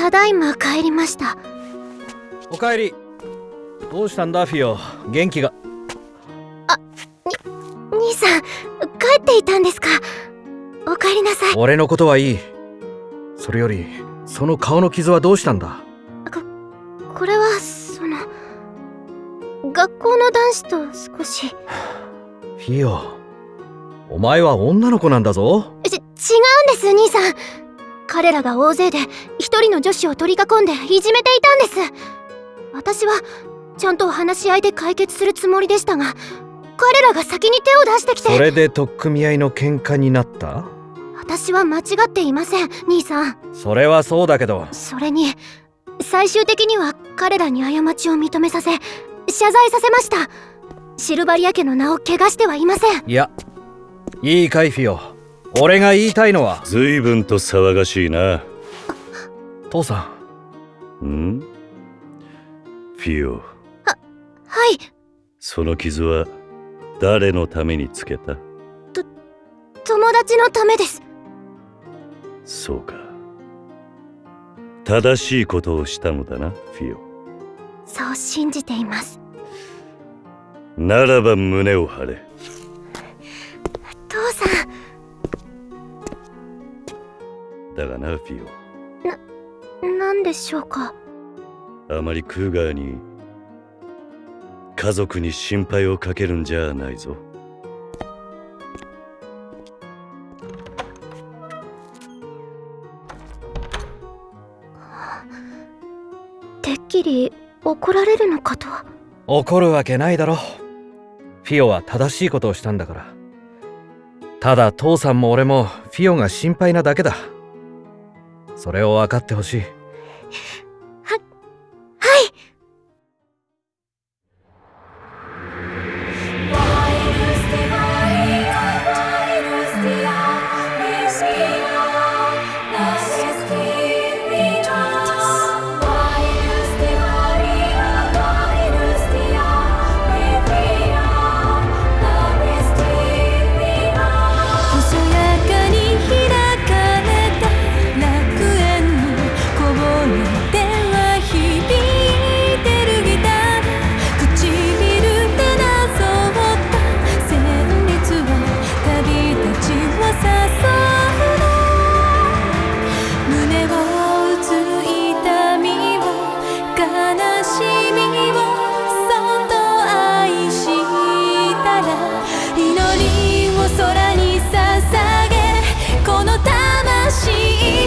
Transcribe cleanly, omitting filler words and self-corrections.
ただいま帰りました。 おかえり。どうしたんだフィオ、元気が。 兄さん、帰っていたんですか。お帰りなさい。 俺のことはいい。それよりその顔の傷はどうしたんだ。 これは学校の男子と少し。 フィオ、お前は女の子なんだぞ。 違うんです兄さん。彼らが大勢で一人の女子を取り囲んでいじめていたんです。私はちゃんと話し合いで解決するつもりでしたが、彼らが先に手を出してきて。 それで取っ組み合いの喧嘩になった。 私は間違っていません兄さん。 それはそうだけど。 それに最終的には彼らに過ちを認めさせ謝罪させました。シルバリア家の名を汚してはいません。 いや、いいかいフィオ、俺が言いたいのは。 随分と騒がしいな。 父さん？フィオ。 はい。 その傷は誰のためにつけた？ 友達のためです。 そうか。正しいことをしたのだな、フィオ。 そう信じています。 ならば胸を張れ。 父さん。だがな、フィオ。なんでしょうか。 あまりクーガーに家族に心配をかけるんじゃないぞ。 てっきり怒られるのかと。 怒るわけないだろ。フィオは正しいことをしたんだから。ただ父さんも俺もフィオが心配なだけだ。それを分かってほしい。 はい。 空に捧げこの魂